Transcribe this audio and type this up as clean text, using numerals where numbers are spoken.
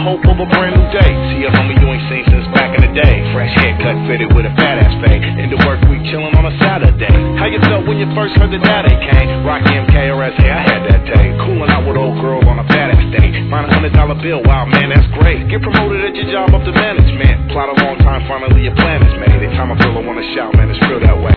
hope of a brand new day. See a homie you ain't seen since back in the day. Fresh haircut fitted with a fat ass fade. Into work week chillin' on a Saturday. How you felt when you first heard the daddy came? Rocky MKRS, hey, I had that day. Coolin' out with old girls on a badass day. Find $100 bill, wow man, that's great. Get promoted at your job up to management. Plot a long time, finally your plan is made. Every time I feel I wanna shout, man, it's real that way.